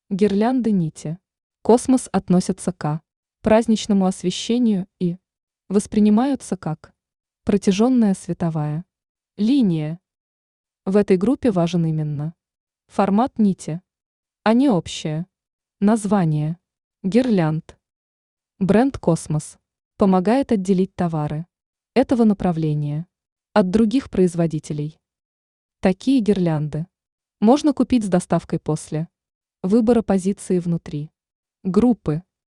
Гирлянды нити. Космос относятся к праздничному освещению и воспринимаются как протяженная световая линия. В этой группе важен именно формат нити, а не общее название. Гирлянд. Бренд «Космос» помогает отделить товары этого направления от других производителей. Такие гирлянды можно купить с доставкой после выбора позиции внутри группы.